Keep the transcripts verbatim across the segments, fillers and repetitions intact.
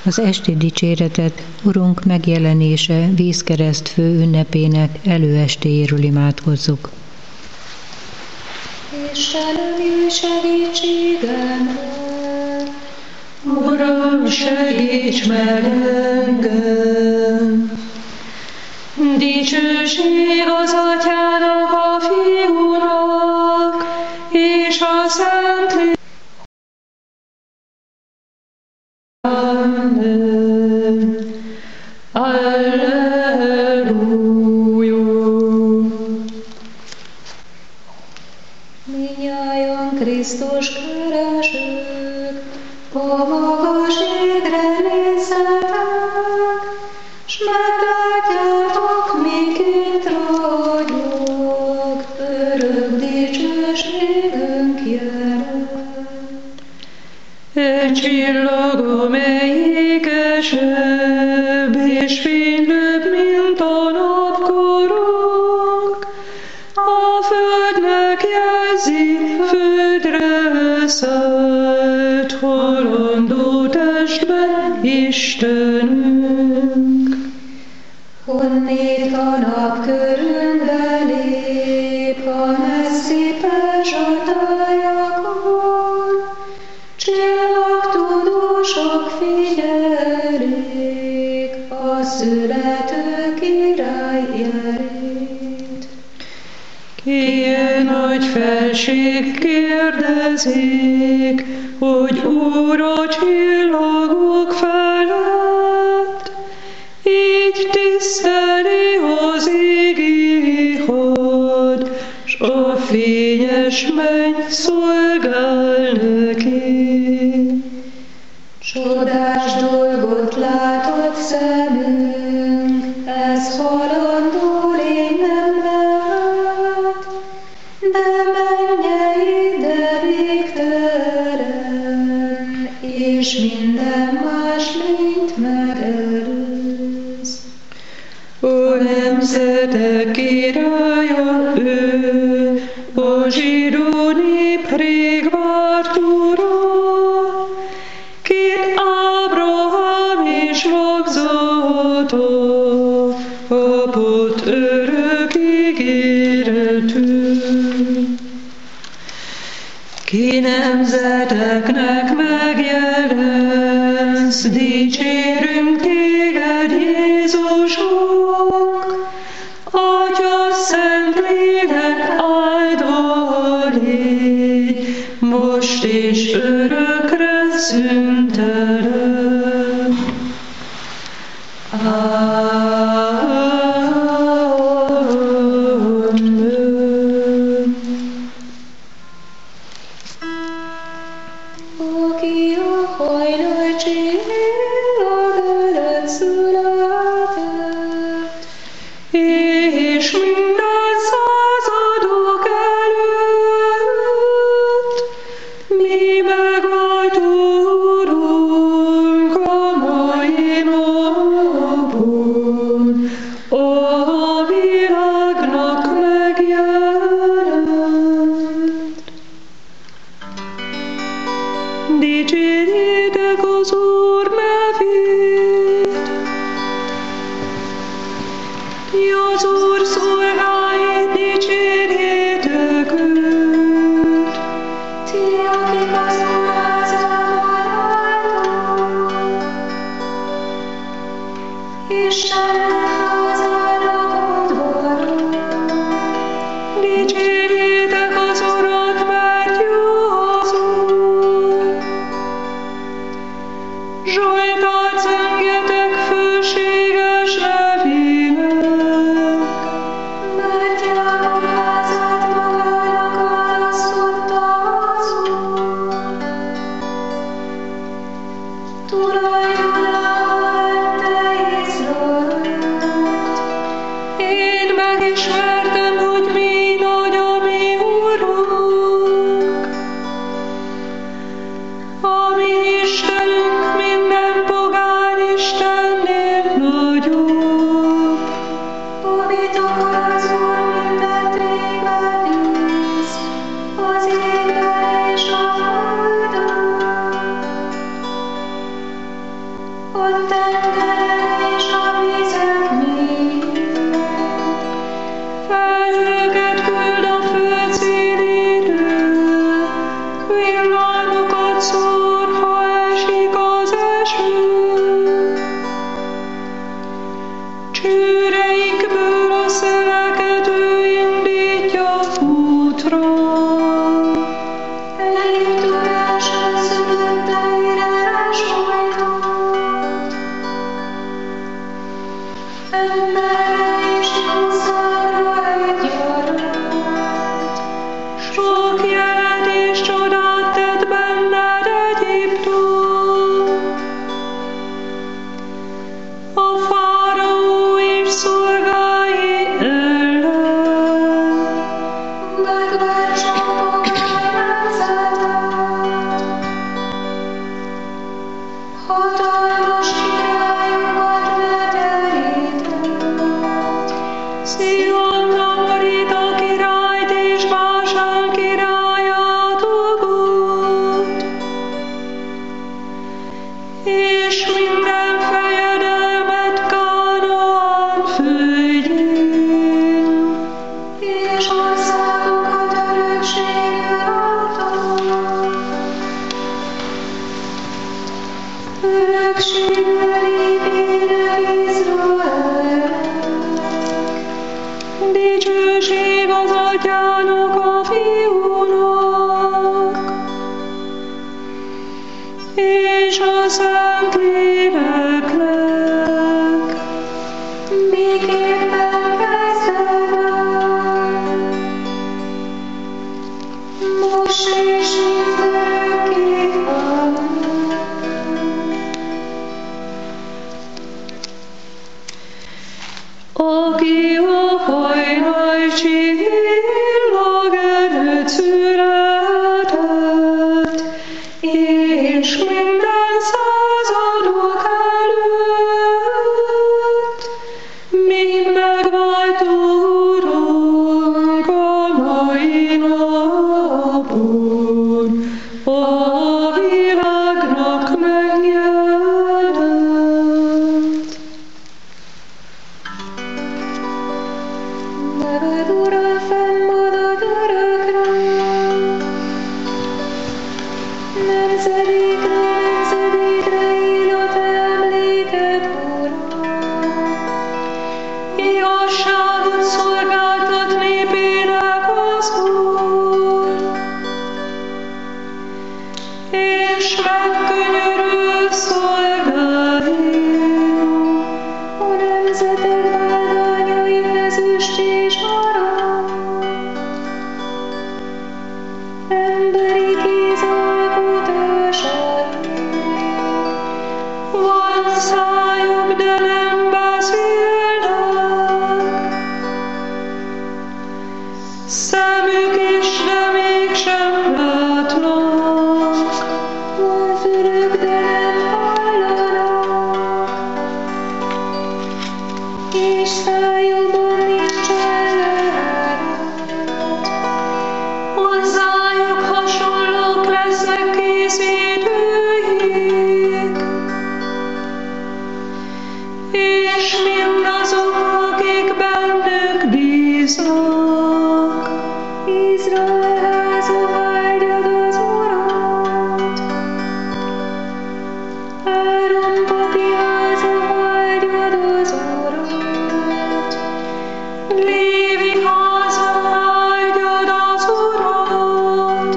Az esti dicséretet Urunk megjelenése vízkereszt fő ünnepének előestéjéről imádkozzuk. Istenem, jöjj segítségemre! Uram, segíts meg engem! Dicsőség az Atyának, a Fiúnak, és a Szentléleknek. Amen. Alleluja. Minnyájan Krisztus keresők, a magas égre nézzetek, s meglátjátok, miként ragyog, örök dicsőségünk jelen. Egy csillag, amely ékesebb és fénylőbb, mint a napkorong, a földnek jelzi, földre szállt, halandó testben Istenünk. Honnét a nap körünkbe lép, a messzi perzsatájakon, csillagtudósok figyelik a születő király jelét. Ilyen nagy felség kérdezik, hogy Úr a csillagok felett, így tiszteli az égi had, s a fényes menny szolgál neki. Csodás dolgot látott szemünk, ez halandó lény nem lehet, de mennyei, de végtelen, és minden más lényt megelőz. A nemzetek királya ő, a zsidó nép rég várt Ura, kit Ábrahám is magzata, kapott örök ígéretű. Ki nemzeteknek megjelensz, dicsérünk téged, Jézusunk, Atya Szentlélek áldva légy, most és örökre szüntelen. Amen. Aki a hajnal csillag előtt született, És minden századok előtt mi megváltunk a mai napon, a világnak megjelent. Dicsérjétek az Úr nevét! Az Úr szolgáit, dicsérjétek őt! ti, akik az Úr házában álltok, Istennek házának udvaron. Dicsérjétek az Urat, mert jó az Úr! Zsoltát zengjetek főséges nevének! Mert Jákob házát magának választotta az Úr. Tulajdonába vette Izraelt. Én megismertem, hogy mi nagy a mi Urunk. A mi Istenünk minden pogány istennél nagyobb. Amit akar az Úr, mindent végbe visz, az égben és a földön. a tengeren és a vizek mélyén. Felhőket küld a föld széléről, villámokat szór, ha esik az eső. Csőreikből a szeleket ő indítja útra. Egyiptomáson szülötteire rásolygott. Emberre és jószágra egyaránt. Sok jelet és csodát tett benned Egyiptom. A fáraó és szolgái ellen. Megvert csompagány nemzetet. Hatalmas királyokat leterített. Szihonnak Amorita királyt és Básán királyát ogott. És minden fejedelmet Kánaán földjén. És országokat örökségül adott. Örökségül építenek Izraelnek. Dicsőség az Atyának, a Fiúnak, és a Szentléleknek. Miképpen kezdődött, most és mindörökké. Amen. Aki a hajnal csillag előtt született, és minden századok előtt, míg megváltó Urunk a mai napon, a világnak megjelent. Neved, Uram, fennmarad örökre. Nemzedékre, nemzedékre él a te emléked, Uram. Igazságot szolgáltat népének az Úr, és megkönyörül szolgáin. A nemzetek bálványai ezüst és arany. Emberi kéz alkotásai. Van szájuk, de nem beszélnek, szemük is, de mégsem látnak. Van fülük, de nem hallanak. És szájukban nincsen lehet. Hozzájuk hasonlók lesznek készítőik, és mindazok, akik bennük bíznak. Izrael háza, vágyad az Urat. Áron papi háza, vágyad az Urat. Lévi háza, áldjad az Urat.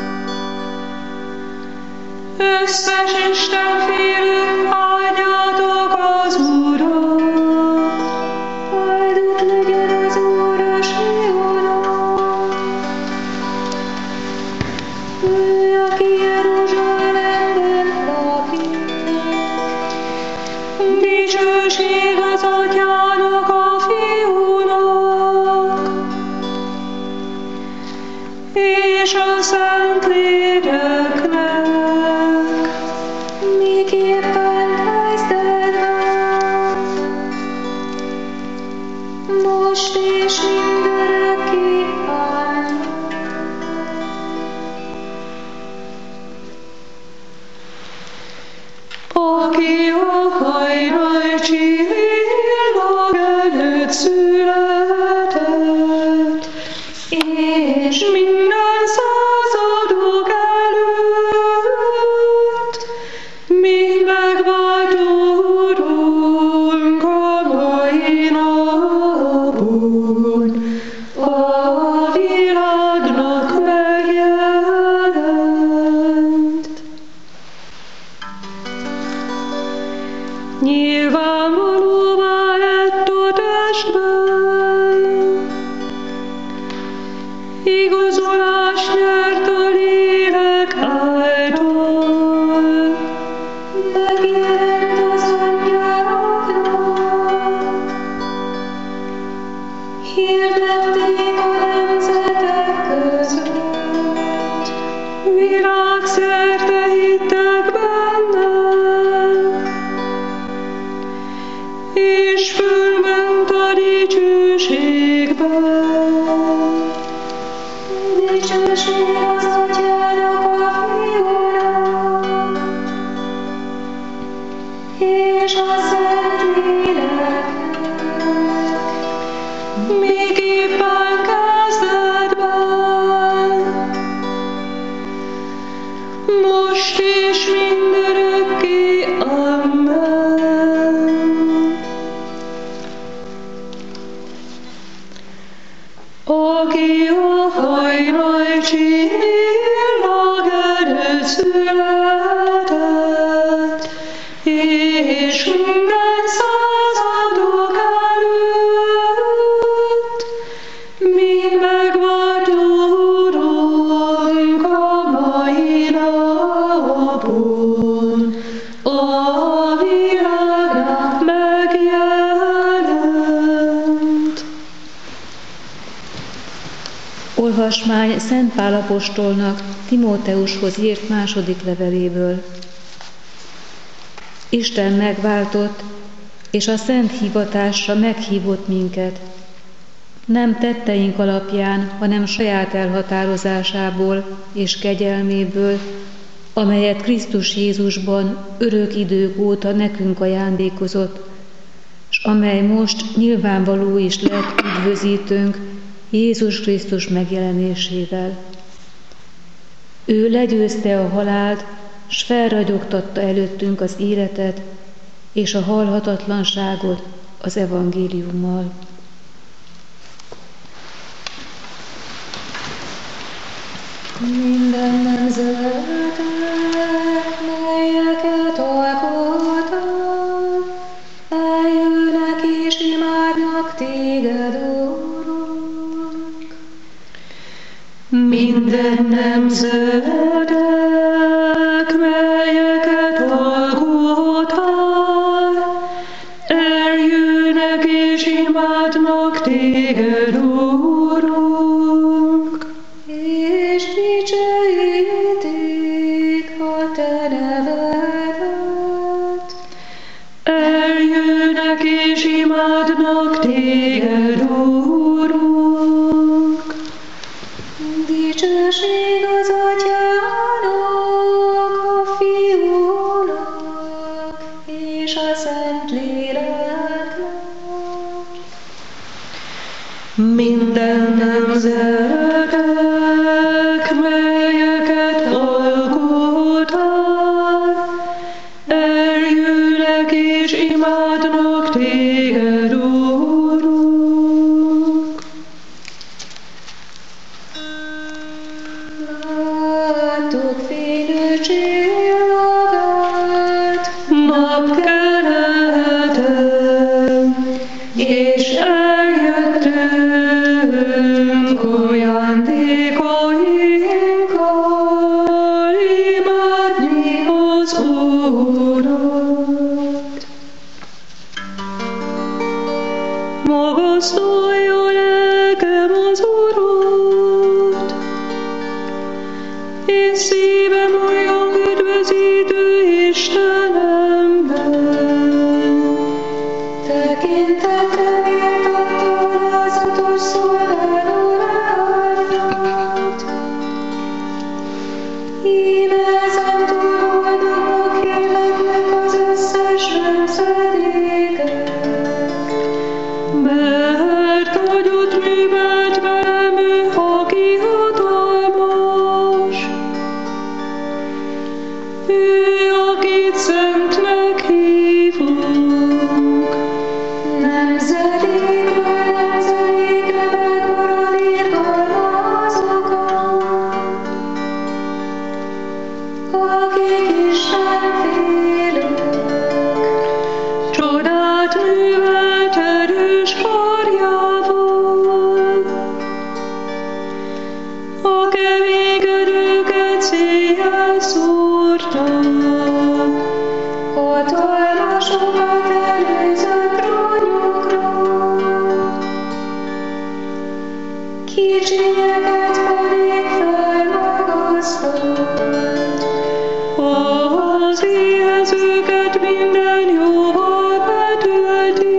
Összes istenfélő, áldjátok az Urat. Áldott legyen az Úr a Sionon. Ő, aki Jeruzsálemben lakik. aki a hajnal csillag előtt született, és minden századok előtt, míg megváltó Urunk a mai napon, a világnak megjelent. Nyilvánvalóvá lett a testben, igazolás nyert a lélek által, Megjelent az angyaloknak, hirdették a nemzetek között, világszerte hittek benne, és fölment a dicsőségbe. dicsőség az Atyának, a Fiúnak, és a Szentléleknek, Miképpen kezdetben, most és mindörökké. Amen. Aki a hajnal csillag előtt született, és minden századok előtt, míg megváltó Urunk a mai napon, a világnak megjelent. Olvasmány Szent Pál apostolnak Timóteushoz írt második leveléből. Isten megváltott, és a szent hivatásra meghívott minket. Nem tetteink alapján, hanem saját elhatározásából és kegyelméből, amelyet Krisztus Jézusban örök idők óta nekünk ajándékozott, s amely most nyilvánvaló is lett üdvözítőnk Jézus Krisztus megjelenésével. Ő legyőzte a halált, s felragyogtatta előttünk az életet és a halhatatlanságot az evangéliummal. minden nemzetek, melyeket alkottam, eljönnek és imádnak téged, Urunk. Minden nemzetek, melyeket alkottál, eljönnek és imádnak téged, Urunk. És dicsőítik a te nevedet, Eljönnek és imádnak téged, Urunk. dicsőség az Atyának, a Fiúnak és a Szentléleknek. Minden nemzetek, melyeket alkottál, eljönnek és imádnak téged, Urunk. Láttuk fényű csillagát, Napkeleten, és eljöttünk ajándékainkkal imádni az Urat. hatalmasokat előző trónjukról, kicsinyeket pedig felmagasztott. Az éhezőket minden jóval betölti,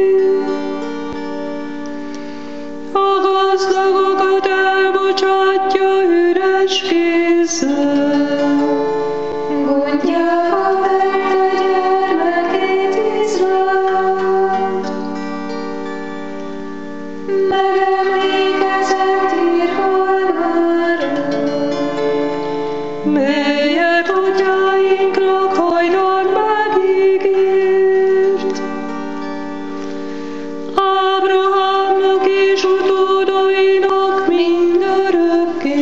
a gazdagokat elbocsátja üres kézzel. Gondjába vette gyermekét Izraelt, megemlékezett irgalmára, Melyet atyáinknak hajdan megígért, Ábrahámnak és utódainak mindörökké.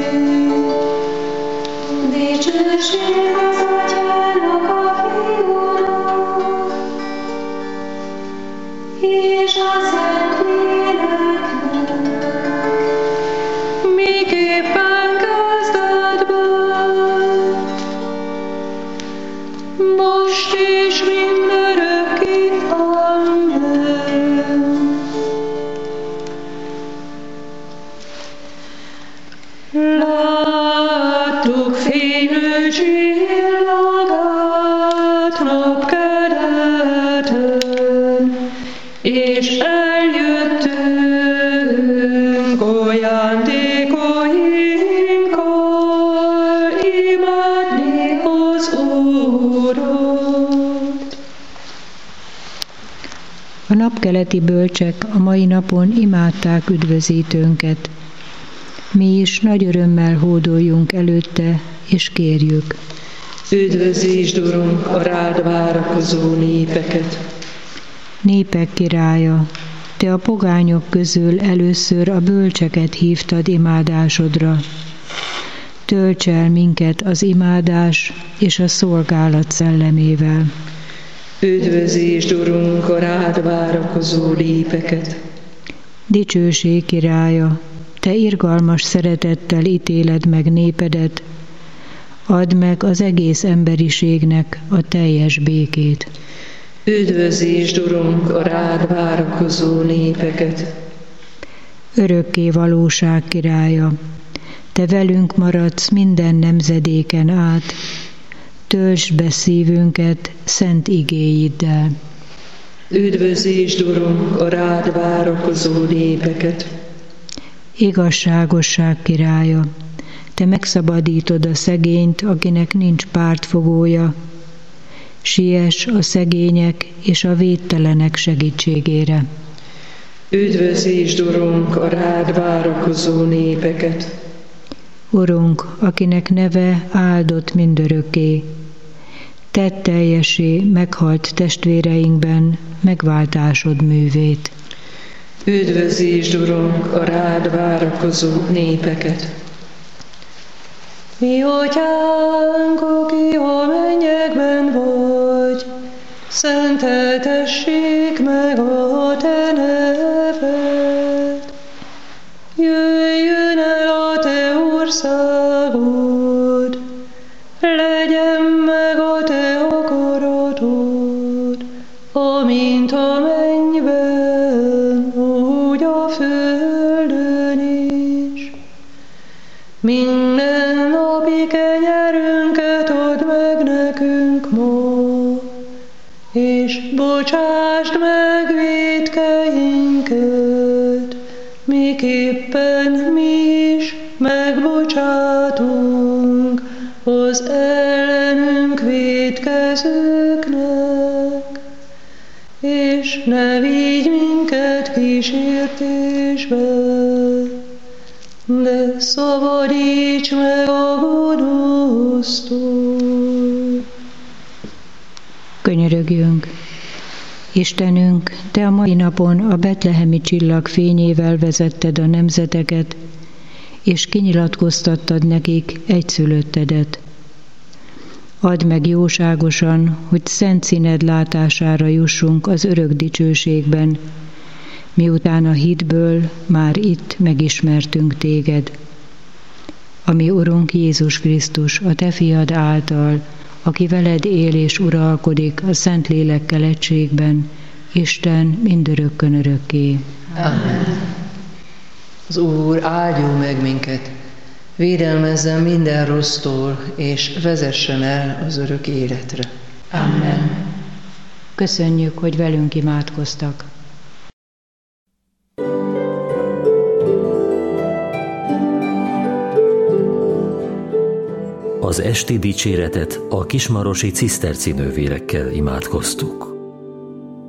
dicsőség az Atyának, a Fiúnak, és a Szentléleknek, Miképpen kezdetben, most és mindörökké. Amen. Láttuk fénylő csillagát napkeleten, és eljöttünk ajándékainkkal imádni az Urat. A napkeleti bölcsek a mai napon imádták üdvözítőnket. Mi is nagy örömmel hódoljunk előtte, és kérjük. Üdvözítsd, Urunk, a rád várakozó népeket. Népek királya, te a pogányok közül először a bölcseket hívtad imádásodra. Tölts el minket az imádás és a szolgálat szellemével. Üdvözítsd, Urunk, a rád várakozó népeket. Dicsőség királya, te irgalmas szeretettel ítéled meg népedet, add meg az egész emberiségnek a teljes békét. Üdvözítsd, Urunk, a rád várakozó népeket. Örökké valóság királya, te velünk maradsz minden nemzedéken át, töltsd be szívünket szent igéiddel. Üdvözítsd, Urunk, a rád várakozó népeket. Igazságosság királya, te megszabadítod a szegényt, akinek nincs pártfogója. Siess a szegények és a védtelenek segítségére. Üdvözítsd, Urunk, a rád várakozó népeket. Urunk, akinek neve áldott mindörökké, tedd teljessé meghalt testvéreinkben megváltásod művét. Üdvözítsd, Urunk, a rád várakozó népeket. Mi atyánk, aki a mennyekben vagy, szenteltessék meg a te neved. Jöjjön el a te országod, legyen meg a te akaratod, amint a mennyben, úgy a földön is. Minden napi kenyerünket add meg nekünk ma, és bocsásd meg vétkeinket, miképpen mi is megbocsátunk az ellenünk vétkezőknek, és ne vigy minket kísértésbe, de szabadíts meg a gonosztól. Könyörögjünk! Istenünk, te a mai napon a betlehemi csillag fényével vezetted a nemzeteket, és kinyilatkoztattad nekik egyszülöttedet. Add meg jóságosan, hogy szent színed látására jussunk az örök dicsőségben, miután a hitből már itt megismertünk téged. Ami Urunk Jézus Krisztus, a te fiad által, aki veled él és uralkodik a Szentlélekkel egységben, Isten mindörökkön örökké. Amen. Az Úr áldjon meg minket, védelmezzen minden rossztól, és vezessen el az örök életre. Amen. Köszönjük, hogy velünk imádkoztak. Az esti dicséretet a kismarosi ciszterci nővérekkel imádkoztuk.